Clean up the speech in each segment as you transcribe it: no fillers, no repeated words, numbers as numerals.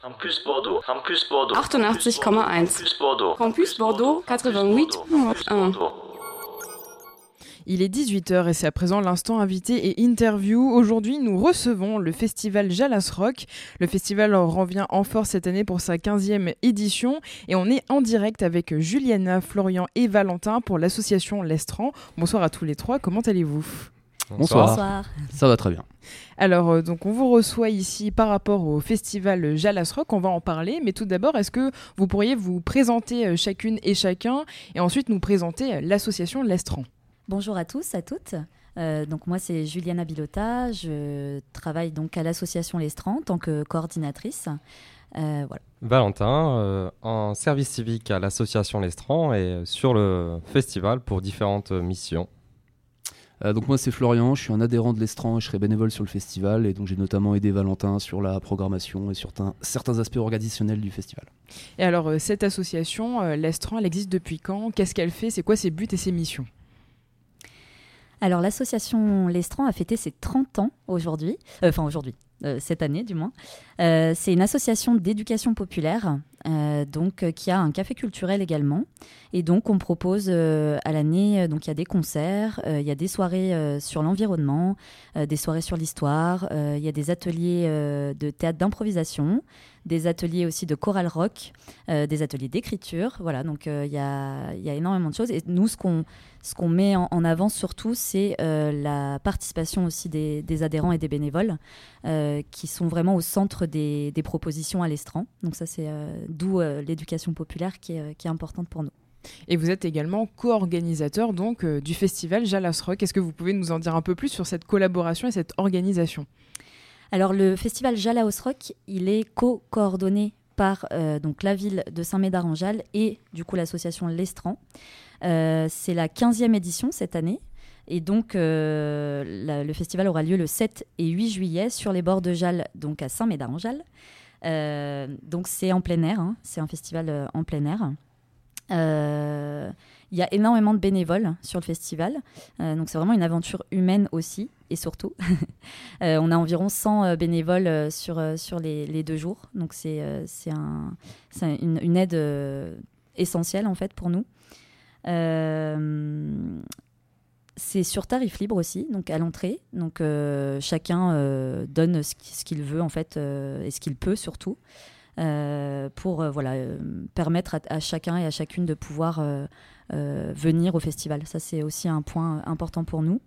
Campus Bordeaux, Campus Bordeaux, 88,1. Campus Bordeaux, Campus Bordeaux, 88,1. Il est 18h et c'est à présent l'instant invité et interview. Aujourd'hui, nous recevons le festival Jalas Rock. Le festival revient en force cette année pour sa 15e édition et on est en direct avec Juliana, Florian et Valentin pour l'association L'Estran. Bonsoir à tous les trois, comment allez-vous ? Bonsoir. Ça va très bien. Alors, donc on vous reçoit ici par rapport au festival Jalas Rock, on va en parler, mais tout d'abord, est-ce que vous pourriez vous présenter chacune et chacun et ensuite nous présenter l'association L'Estran ? Bonjour à tous, à toutes. Donc moi c'est Juliana Billotta, je travaille donc à l'association L'Estran en tant que coordinatrice. Voilà. Valentin, en service civique à l'association L'Estran et sur le festival pour différentes missions. Donc moi c'est Florian, je suis un adhérent de l'Estran et je serai bénévole sur le festival et donc j'ai notamment aidé Valentin sur la programmation et sur certains aspects organisationnels du festival. Et alors cette association, L'Estran, elle existe depuis quand ? Qu'est-ce qu'elle fait ? C'est quoi ses buts et ses missions ? Alors l'association L'Estran a fêté ses 30 ans aujourd'hui, cette année du moins. C'est une association d'éducation populaire qui a un café culturel également. Et donc on propose à l'année, donc il y a des concerts, il y a des soirées sur l'environnement, des soirées sur l'histoire, il y a des ateliers de théâtre d'improvisation, des ateliers aussi de choral rock, des ateliers d'écriture. Voilà, donc il y a énormément de choses. Et nous, ce qu'on met en avant surtout, c'est la participation aussi des adhérents et des bénévoles qui sont vraiment au centre des propositions à l'Estran. Donc ça, c'est d'où l'éducation populaire qui est importante pour nous. Et vous êtes également co-organisateur donc, du festival Jalas Rock. Est-ce que vous pouvez nous en dire un peu plus sur cette collaboration et cette organisation ? Alors le festival Jalas Rock, il est co-coordonné par donc la ville de Saint-Médard-en-Jalles et du coup l'association L'Estran. C'est la 15e édition cette année. Et donc, le festival aura lieu le 7 et 8 juillet sur les bords de Jalles, donc à Saint-Médard-en-Jalles. Donc, c'est en plein air, hein, c'est un festival en plein air. Il y a énormément de bénévoles sur le festival. Donc, c'est vraiment une aventure humaine aussi, et surtout. On a environ 100 bénévoles sur les 2 jours. Donc, c'est une aide essentielle, en fait, pour nous. C'est sur tarif libre aussi, donc à l'entrée. Donc chacun donne ce qu'il veut en fait et ce qu'il peut surtout pour permettre à chacun et à chacune de pouvoir venir au festival. Ça c'est aussi un point important pour nous.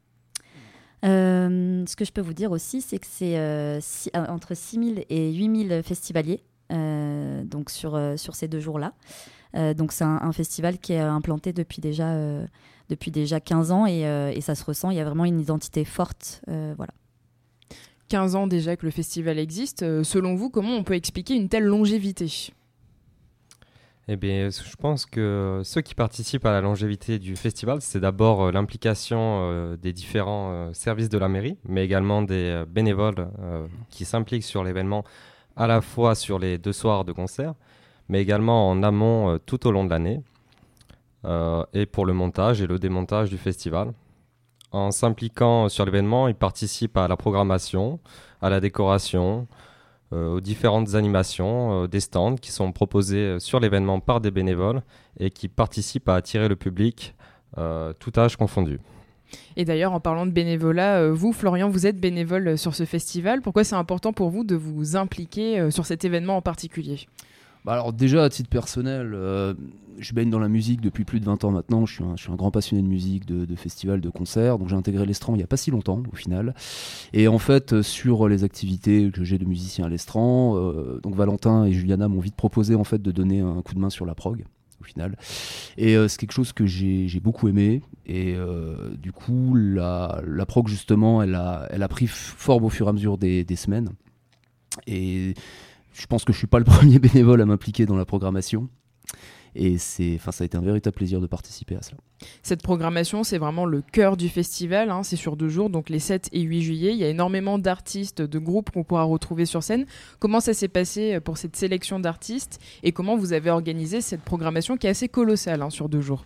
Ce que je peux vous dire aussi, c'est que c'est entre 6 000 et 8 000 festivaliers donc sur ces 2 jours-là. Donc c'est un festival qui est implanté depuis déjà 15 ans et ça se ressent, il y a vraiment une identité forte. Voilà. 15 ans déjà que le festival existe. Selon vous, comment on peut expliquer une telle longévité ? Eh bien, je pense que ceux qui participent à la longévité du festival, c'est d'abord l'implication des différents services de la mairie, mais également des bénévoles qui s'impliquent sur l'événement à la fois sur les 2 soirs de concert, mais également en amont tout au long de l'année, et pour le montage et le démontage du festival. En s'impliquant sur l'événement, ils participent à la programmation, à la décoration, aux différentes animations, des stands qui sont proposés sur l'événement par des bénévoles et qui participent à attirer le public, tout âge confondu. Et d'ailleurs, en parlant de bénévolat, vous, Florian, vous êtes bénévole sur ce festival. Pourquoi c'est important pour vous de vous impliquer sur cet événement en particulier ? Alors déjà, à titre personnel, je baigne dans la musique depuis plus de 20 ans maintenant. Je suis un grand passionné de musique, de festivals, de concerts. Donc j'ai intégré l'Estran il n'y a pas si longtemps au final. Et en fait, sur les activités que j'ai de musicien à l'Estran, donc Valentin et Juliana m'ont vite proposé en fait, de donner un coup de main sur la prog au final. Et c'est quelque chose que j'ai beaucoup aimé. Et du coup, la prog justement, elle a pris forme au fur et à mesure des semaines. Et je pense que je ne suis pas le premier bénévole à m'impliquer dans la programmation. Et ça a été un véritable plaisir de participer à cela. Cette programmation, c'est vraiment le cœur du festival. C'est sur 2 jours, donc les 7 et 8 juillet. Il y a énormément d'artistes, de groupes qu'on pourra retrouver sur scène. Comment ça s'est passé pour cette sélection d'artistes ? Et comment vous avez organisé cette programmation qui est assez colossale sur 2 jours ?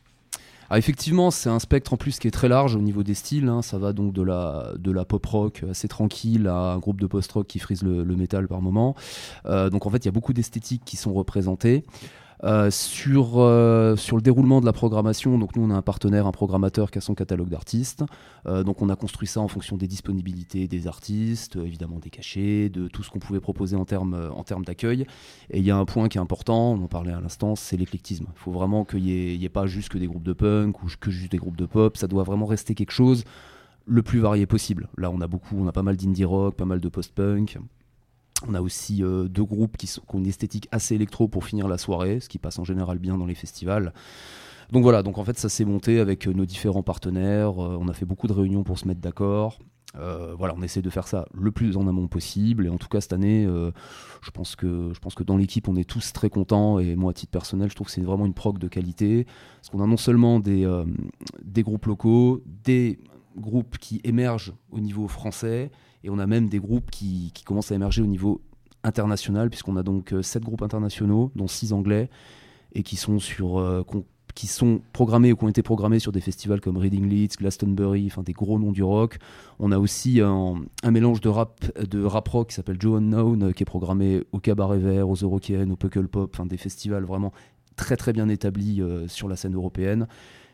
Ah, effectivement, c'est un spectre en plus qui est très large au niveau des styles. Ça va donc de la pop rock assez tranquille à un groupe de post-rock qui frise le métal par moment. Donc en fait, il y a beaucoup d'esthétiques qui sont représentées. Sur le déroulement de la programmation, donc nous on a un partenaire, un programmateur qui a son catalogue d'artistes, donc on a construit ça en fonction des disponibilités des artistes, évidemment des cachets, de tout ce qu'on pouvait proposer en termes d'accueil. Et il y a un point qui est important, on en parlait à l'instant, c'est l'éclectisme. Il faut vraiment qu'il y ait pas juste que des groupes de punk ou que juste des groupes de pop, ça doit vraiment rester quelque chose le plus varié possible. Là on a pas mal d'indie rock, pas mal de post-punk. On a aussi deux groupes qui ont une esthétique assez électro pour finir la soirée, ce qui passe en général bien dans les festivals. Donc voilà, donc en fait ça s'est monté avec nos différents partenaires, on a fait beaucoup de réunions pour se mettre d'accord. Voilà, on essaie de faire ça le plus en amont possible, et en tout cas cette année, je pense que dans l'équipe on est tous très contents, et moi à titre personnel je trouve que c'est vraiment une prog de qualité, parce qu'on a non seulement des groupes locaux, des groupes qui émergent au niveau français, et on a même des groupes qui commencent à émerger au niveau international, puisqu'on a donc 7 groupes internationaux, dont 6 anglais, et qui sont programmés ou qui ont été programmés sur des festivals comme Reading Leeds, Glastonbury, enfin des gros noms du rock. On a aussi un mélange de rap rock qui s'appelle Joe Unknown, qui est programmé au Cabaret Vert, aux Eurokéennes, au Puckle Pop, enfin des festivals vraiment très très bien établis sur la scène européenne.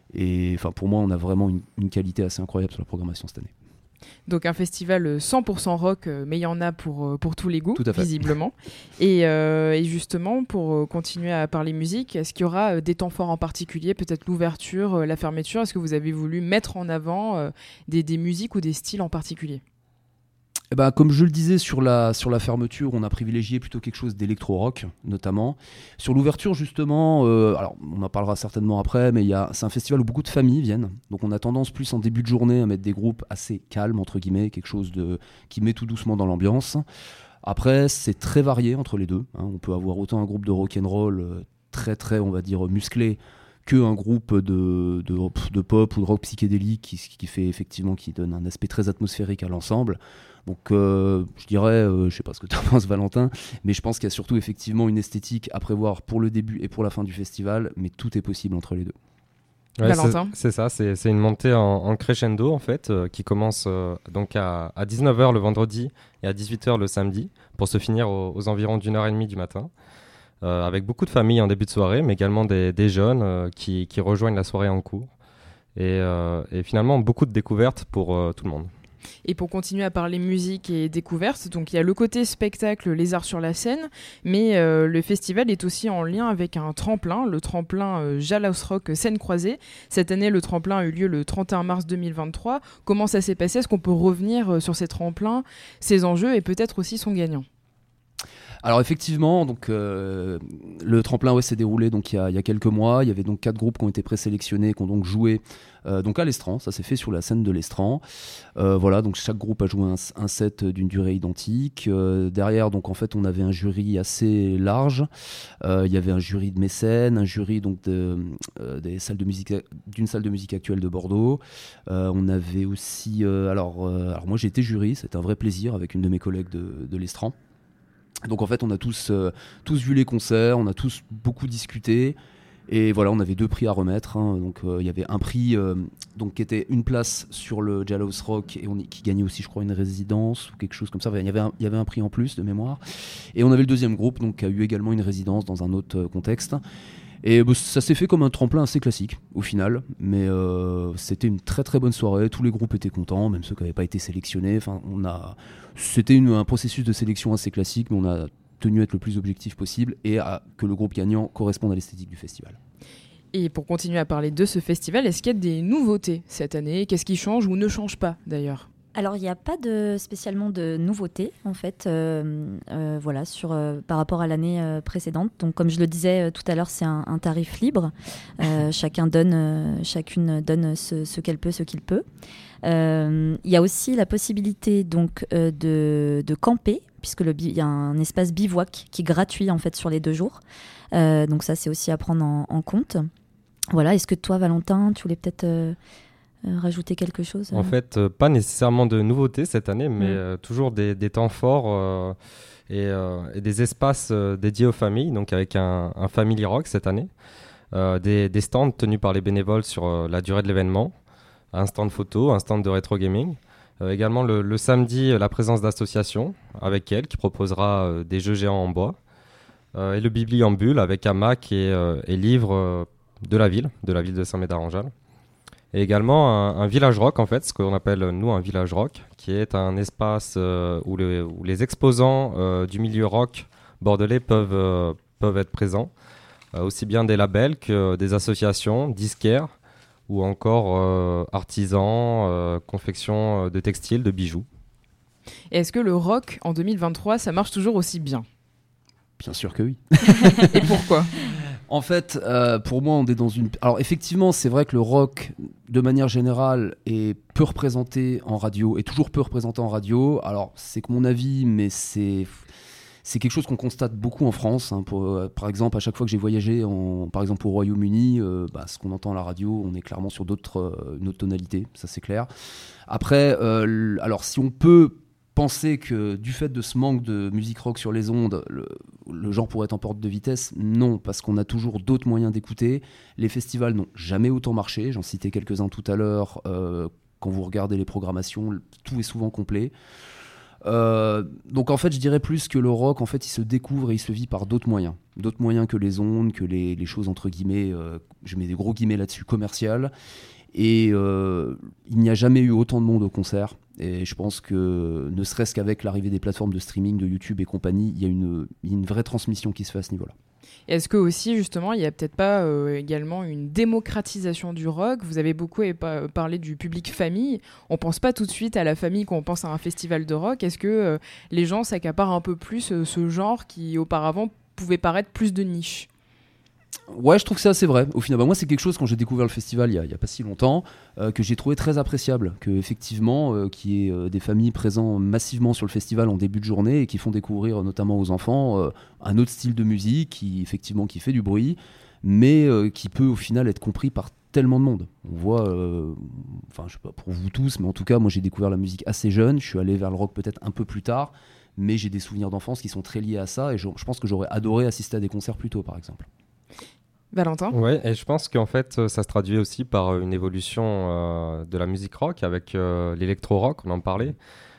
Et enfin pour moi on a vraiment une qualité assez incroyable sur la programmation cette année. Donc un festival 100% rock, mais il y en a pour tous les goûts, Tout à fait. visiblement. Et justement, pour continuer à parler musique, est-ce qu'il y aura des temps forts en particulier, peut-être l'ouverture, la fermeture? Est-ce que vous avez voulu mettre en avant des musiques ou des styles en particulier? Eh ben, comme je le disais sur la fermeture, on a privilégié plutôt quelque chose d'électro-rock, notamment. Sur l'ouverture, justement, alors on en parlera certainement après, mais c'est un festival où beaucoup de familles viennent. Donc on a tendance plus en début de journée à mettre des groupes assez calmes, entre guillemets, quelque chose qui met tout doucement dans l'ambiance. Après, c'est très varié entre les deux. On peut avoir autant un groupe de rock'n'roll très, très, on va dire, musclé, qu'un groupe de pop ou de rock psychédélique qui donne un aspect très atmosphérique à l'ensemble. Donc je dirais, je sais pas ce que tu en penses Valentin, mais je pense qu'il y a surtout effectivement une esthétique à prévoir pour le début et pour la fin du festival, mais tout est possible entre les deux. Ouais, Valentin. c'est ça, c'est une montée en crescendo en fait, qui commence donc à 19h le vendredi et à 18h le samedi, pour se finir aux environs d'1h30 du matin. Avec beaucoup de familles en début de soirée, mais également des jeunes qui rejoignent la soirée en cours. Et finalement, beaucoup de découvertes pour tout le monde. Et pour continuer à parler musique et découverte, donc il y a le côté spectacle, les arts sur la scène, mais le festival est aussi en lien avec un tremplin, le tremplin Jalas Rock Scène Croisée. Cette année, le tremplin a eu lieu le 31 mars 2023. Comment ça s'est passé? Est-ce qu'on peut revenir sur ces tremplins, ses enjeux et peut-être aussi son gagnant? Alors effectivement, donc le tremplin s'est déroulé donc il y a quelques mois. Il y avait donc 4 groupes qui ont été présélectionnés, qui ont donc joué donc à l'Estran. Ça s'est fait sur la scène de l'Estran. Voilà, donc chaque groupe a joué un set d'une durée identique. Derrière, donc en fait, on avait un jury assez large. Il y avait un jury de mécènes, un jury donc d'une salle de musique actuelle de Bordeaux. On avait aussi, alors moi j'ai été jury, c'était un vrai plaisir avec une de mes collègues de l'Estran. Donc en fait on a tous vu les concerts, on a tous beaucoup discuté, et voilà, on avait 2 prix à remettre, Donc il y avait un prix donc qui était une place sur le Jalas Rock, et qui gagnait aussi je crois une résidence ou quelque chose comme ça. Il y avait un prix en plus de mémoire, et on avait le deuxième groupe donc qui a eu également une résidence dans un autre contexte. Et ça s'est fait comme un tremplin assez classique au final, mais c'était une très très bonne soirée, tous les groupes étaient contents, même ceux qui n'avaient pas été sélectionnés. Enfin, c'était un processus de sélection assez classique, mais on a tenu à être le plus objectif possible et à que le groupe gagnant corresponde à l'esthétique du festival. Et pour continuer à parler de ce festival, est-ce qu'il y a des nouveautés cette année? Qu'est-ce qui change ou ne change pas d'ailleurs? Alors, il n'y a pas spécialement de nouveautés, en fait, voilà, par rapport à l'année précédente. Donc, comme je le disais tout à l'heure, c'est un tarif libre. Chacune donne ce qu'elle peut, ce qu'il peut. Il y a aussi la possibilité donc, de camper, puisque il y a un espace bivouac qui est gratuit, en fait, sur les 2 jours. Donc, ça, c'est aussi à prendre en compte. Voilà. Est-ce que toi, Valentin, tu voulais peut-être... rajouter quelque chose? En fait, pas nécessairement de nouveautés cette année, mais toujours des temps forts et des espaces dédiés aux familles, donc avec un Family Rock cette année. des stands tenus par les bénévoles sur la durée de l'événement, un stand photo, un stand de rétro gaming. Également le samedi, la présence d'associations avec elle qui proposera des jeux géants en bois. Et le bibliambule avec hamac et livres de la ville de Saint-Médard-en-Jalles. Et également un village rock, en fait, ce qu'on appelle nous un village rock, qui est un espace où les exposants du milieu rock bordelais peuvent être présents, aussi bien des labels que des associations, disquaires, ou encore artisans, confection de textiles, de bijoux. Et est-ce que le rock, en 2023, ça marche toujours aussi bien ? Bien sûr que oui. Et pourquoi ? En fait, pour moi, on est dans une... Alors effectivement, c'est vrai que le rock, de manière générale, est peu représenté en radio, est toujours peu représenté en radio. Alors, c'est que mon avis, mais c'est quelque chose qu'on constate beaucoup en France. Hein. Par exemple, à chaque fois que j'ai voyagé, par exemple au Royaume-Uni, ce qu'on entend à la radio, on est clairement sur une autre tonalité, ça c'est clair. Après, alors si on peut penser que du fait de ce manque de musique rock sur les ondes, le genre pourrait être en perte de vitesse, non, parce qu'on a toujours d'autres moyens d'écouter. Les festivals n'ont jamais autant marché, j'en citais quelques-uns tout à l'heure. Quand vous regardez les programmations, tout est souvent complet. Donc en fait je dirais plus que le rock en fait il se découvre et il se vit par d'autres moyens que les ondes, que les choses entre guillemets, je mets des gros guillemets là-dessus, commerciales, et il n'y a jamais eu autant de monde au concert, et je pense que ne serait-ce qu'avec l'arrivée des plateformes de streaming, de YouTube et compagnie, il y a une vraie transmission qui se fait à ce niveau-là. Est-ce que aussi, justement, il n'y a peut-être pas également une démocratisation du rock ? Vous avez beaucoup parlé du public famille. On ne pense pas tout de suite à la famille quand on pense à un festival de rock. Est-ce que les gens s'accaparent un peu plus ce genre qui, auparavant, pouvait paraître plus de niche ? Ouais, je trouve que c'est assez vrai. Au final, moi, c'est quelque chose, quand j'ai découvert le festival il y a pas si longtemps, que j'ai trouvé très appréciable. Qu'effectivement, qu'il y ait des familles présentes massivement sur le festival en début de journée et qui font découvrir notamment aux enfants un autre style de musique qui fait du bruit, mais qui peut au final être compris par tellement de monde. On voit, je sais pas pour vous tous, mais en tout cas, moi j'ai découvert la musique assez jeune. Je suis allé vers le rock peut-être un peu plus tard, mais j'ai des souvenirs d'enfance qui sont très liés à ça, et je pense que j'aurais adoré assister à des concerts plus tôt, par exemple. Valentin ? Oui, et je pense qu'en fait, ça se traduit aussi par une évolution de la musique rock avec l'électro-rock, on en parlait,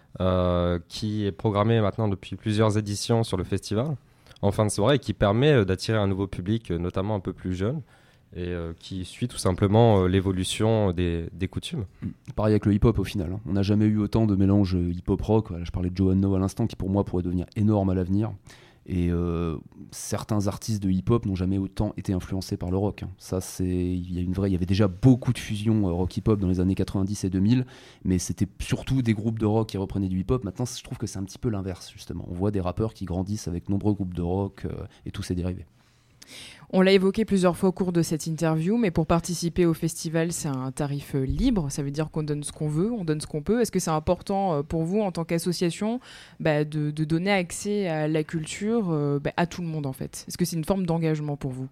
qui est programmé maintenant depuis plusieurs éditions sur le festival, en fin de soirée, et qui permet d'attirer un nouveau public, notamment un peu plus jeune, et qui suit tout simplement l'évolution des coutumes. Pareil avec le hip-hop au final. Hein. On n'a jamais eu autant de mélange hip-hop-rock. Voilà, je parlais de Joe No à l'instant, qui pour moi pourrait devenir énorme à l'avenir. Et certains artistes de hip-hop n'ont jamais autant été influencés par le rock. Hein. Ça, il y avait déjà beaucoup de fusions rock-hip-hop dans les années 90 et 2000, mais c'était surtout des groupes de rock qui reprenaient du hip-hop. Maintenant, je trouve que c'est un petit peu l'inverse, justement. On voit des rappeurs qui grandissent avec nombreux groupes de rock et tous ces dérivés. On l'a évoqué plusieurs fois au cours de cette interview, mais pour participer au festival, c'est un tarif libre. Ça veut dire qu'on donne ce qu'on veut, on donne ce qu'on peut. Est-ce que c'est important pour vous, en tant qu'association, de donner accès à la culture à tout le monde, en fait ? Est-ce que c'est une forme d'engagement pour vous ?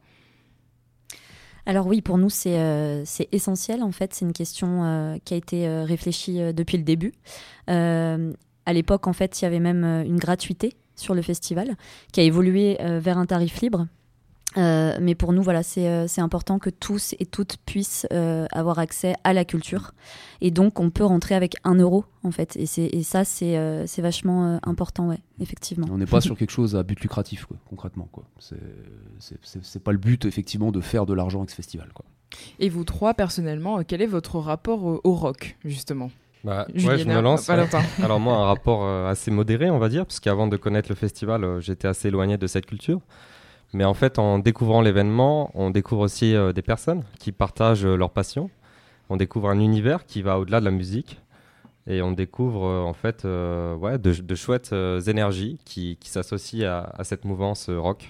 Alors oui, pour nous, c'est essentiel. En fait, c'est une question qui a été réfléchie depuis le début. À l'époque, en fait, il y avait même une gratuité sur le festival qui a évolué vers un tarif libre. Mais pour nous, voilà, c'est important que tous et toutes puissent avoir accès à la culture. Et donc, on peut rentrer avec 1 euro, en fait. Et ça, c'est vachement important, ouais, effectivement. On n'est pas sur quelque chose à but lucratif, quoi, concrètement. Quoi. C'est pas le but, effectivement, de faire de l'argent avec ce festival. Quoi. Et vous trois, personnellement, quel est votre rapport au rock, justement ? Ouais, je me lance. Valentin. Alors moi, un rapport assez modéré, on va dire, parce qu'avant de connaître le festival, j'étais assez éloigné de cette culture. Mais en fait, en découvrant l'événement, on découvre aussi des personnes qui partagent leur passion. On découvre un univers qui va au-delà de la musique. Et on découvre en fait de chouettes énergies qui s'associent à cette mouvance rock.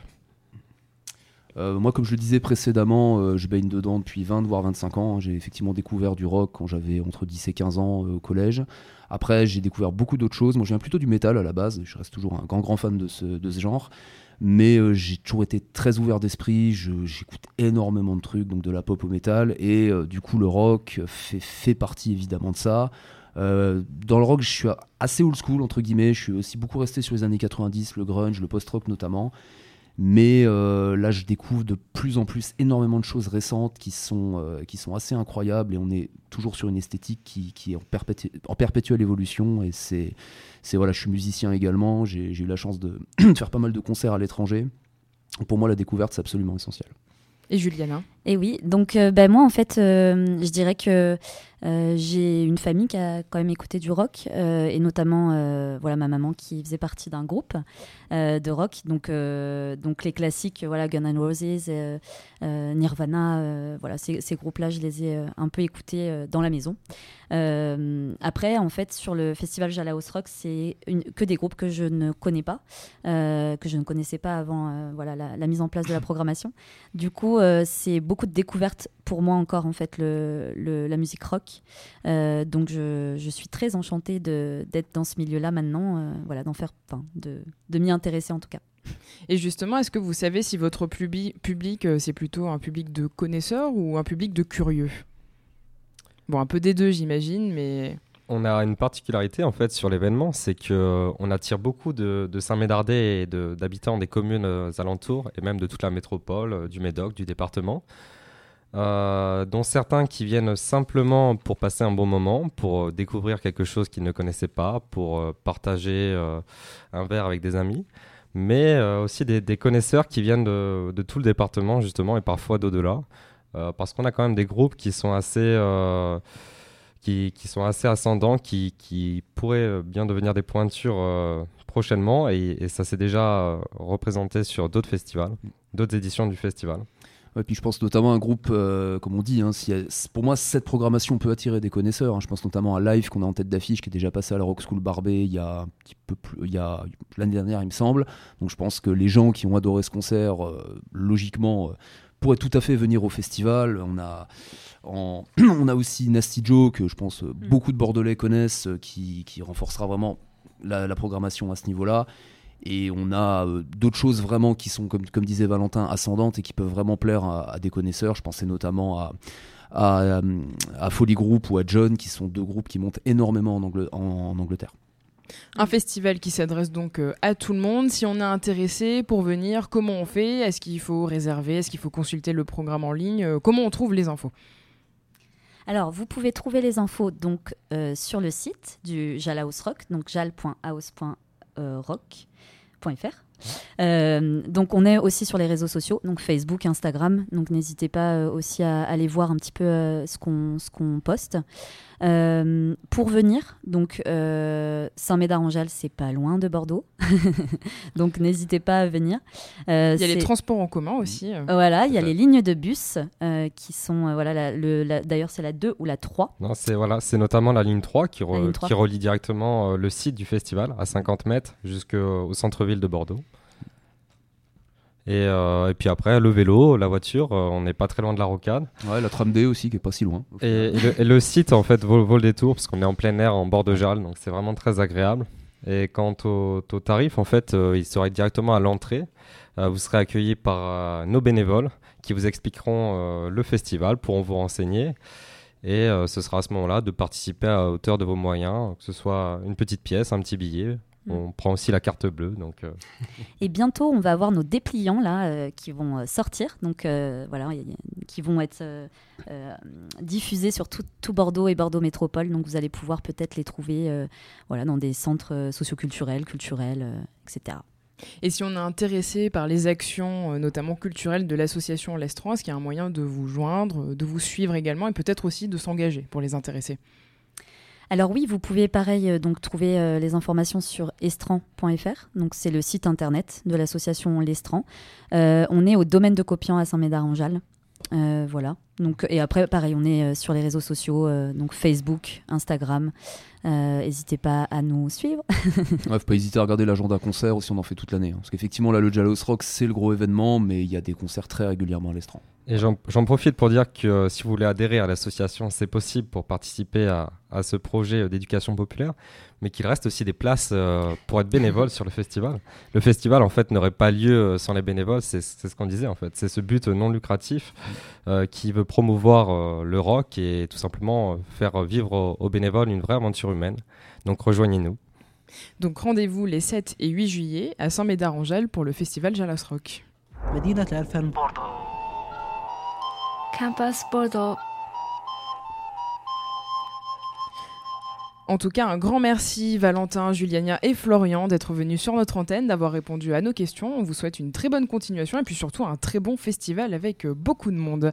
Moi, comme je le disais précédemment, je baigne dedans depuis 20 voire 25 ans. J'ai effectivement découvert du rock quand j'avais entre 10 et 15 ans au collège. Après, j'ai découvert beaucoup d'autres choses. Moi, je viens plutôt du métal à la base. Je reste toujours un grand fan de ce genre. Mais j'ai toujours été très ouvert d'esprit, j'écoute énormément de trucs, donc de la pop au métal, et du coup le rock fait partie évidemment de ça. Dans le rock, je suis assez old school entre guillemets, je suis aussi beaucoup resté sur les années 90, le grunge, le post-rock notamment, Mais là, je découvre de plus en plus énormément de choses récentes qui sont assez incroyables, et on est toujours sur une esthétique qui est en perpétuelle évolution. Et voilà, je suis musicien également, j'ai eu la chance de faire pas mal de concerts à l'étranger. Pour moi, la découverte, c'est absolument essentiel. Et Juliana? Et oui, donc moi en fait, je dirais que j'ai une famille qui a quand même écouté du rock, et notamment voilà, ma maman qui faisait partie d'un groupe de rock, donc les classiques, voilà, Guns N' Roses, Nirvana, voilà, ces groupes-là, je les ai un peu écoutés dans la maison. Après, en fait, sur le festival Jalaos Rock, c'est que des groupes que je ne connais pas, que je ne connaissais pas avant voilà, la mise en place de la programmation. Du coup, c'est beaucoup de découvertes pour moi encore, en fait, la musique rock. Donc, je suis très enchantée d'être dans ce milieu-là maintenant, voilà, de m'y intéresser en tout cas. Et justement, est-ce que vous savez si votre public, c'est plutôt un public de connaisseurs ou un public de curieux? Bon, un peu des deux, j'imagine, mais... On a une particularité en fait sur l'événement, c'est qu'on attire beaucoup de Saint-Médardais et d'habitants des communes alentours, et même de toute la métropole, du Médoc, du département, dont certains qui viennent simplement pour passer un bon moment, pour découvrir quelque chose qu'ils ne connaissaient pas, pour partager un verre avec des amis, mais aussi des connaisseurs qui viennent de tout le département justement, et parfois d'au-delà, parce qu'on a quand même des groupes qui sont assez... qui sont assez ascendants, qui pourraient bien devenir des pointures prochainement, et ça s'est déjà représenté sur d'autres festivals, d'autres éditions du festival. Ouais, puis je pense notamment à un groupe, comme on dit, hein, pour moi cette programmation peut attirer des connaisseurs, hein. Je pense notamment à Live qu'on a en tête d'affiche, qui est déjà passé à la Rock School Barbet il y a l'année dernière, il me semble. Donc je pense que les gens qui ont adoré ce concert, logiquement, pourraient tout à fait venir au festival. On a aussi Nasty Joe, que je pense beaucoup de Bordelais connaissent, qui renforcera vraiment la programmation à ce niveau-là. Et on a d'autres choses vraiment qui sont, comme disait Valentin, ascendantes et qui peuvent vraiment plaire à des connaisseurs. Je pensais notamment à Folly Group ou à John, qui sont deux groupes qui montent énormément en Angleterre. Un festival qui s'adresse donc à tout le monde. Si on est intéressé pour venir, comment on fait? Est-ce qu'il faut réserver? Est-ce qu'il faut consulter le programme en ligne? Comment on trouve les infos? Alors, vous pouvez trouver les infos donc, sur le site du Jalaos Rock, donc jal.house.rock.fr. Donc on est aussi sur les réseaux sociaux, donc Facebook, Instagram, donc n'hésitez pas aussi à aller voir un petit peu ce qu'on poste. Pour venir, donc Saint-Médard-en-Jalles, c'est pas loin de Bordeaux, donc n'hésitez pas à venir. Il y a les transports en commun aussi. Voilà, il y a les lignes de bus qui sont, d'ailleurs c'est la 2 ou la 3. Non, c'est notamment la ligne 3 qui relie directement le site du festival à 50 mètres jusqu'au centre-ville de Bordeaux. Et puis après, le vélo, la voiture, on n'est pas très loin de la rocade. Ouais, la tram D aussi, qui est pas si loin. Et le site, en fait, vaut le détour, parce qu'on est en plein air, en bord de Jalles, donc c'est vraiment très agréable. Et quant au tarif, en fait, il serait directement à l'entrée. Vous serez accueillis par nos bénévoles qui vous expliqueront le festival, pourront vous renseigner. Et ce sera à ce moment-là de participer à hauteur de vos moyens, que ce soit une petite pièce, un petit billet. On prend aussi la carte bleue. Donc, Et bientôt, on va avoir nos dépliants là, qui vont sortir, donc, voilà, qui vont être diffusés sur tout Bordeaux et Bordeaux Métropole. Donc vous allez pouvoir peut-être les trouver voilà, dans des centres socioculturels, culturels, etc. Et si on est intéressé par les actions, notamment culturelles, de l'association L'Estran, est-ce qu'il y a un moyen de vous joindre, de vous suivre également, et peut-être aussi de s'engager pour les intéressés? Alors oui, vous pouvez pareil donc trouver les informations sur estran.fr, donc c'est le site internet de l'association L'Estran. On est au domaine de Copian à Saint-Médard-en-Jalles. Voilà. Donc, et après, pareil, on est sur les réseaux sociaux, donc Facebook, Instagram. N'hésitez pas à nous suivre. Ouais, faut pas hésiter à regarder l'agenda concert aussi, on en fait toute l'année. Hein. Parce qu'effectivement, là, le Jalaos Rock, c'est le gros événement, mais il y a des concerts très régulièrement à l'Estran. Et j'en profite pour dire que si vous voulez adhérer à l'association, c'est possible pour participer à ce projet d'éducation populaire, mais qu'il reste aussi des places pour être bénévole sur le festival. Le festival, en fait, n'aurait pas lieu sans les bénévoles, c'est ce qu'on disait, en fait. C'est ce but non lucratif qui veut promouvoir le rock et tout simplement faire vivre aux bénévoles une vraie aventure humaine. Donc rejoignez-nous. Donc rendez-vous les 7 et 8 juillet à Saint-Médard-en-Jalles pour le festival Jalas Rock. مدينة الفن Campus Bordeaux. En tout cas, un grand merci Valentin, Juliania et Florian d'être venus sur notre antenne, d'avoir répondu à nos questions. On vous souhaite une très bonne continuation et puis surtout un très bon festival avec beaucoup de monde.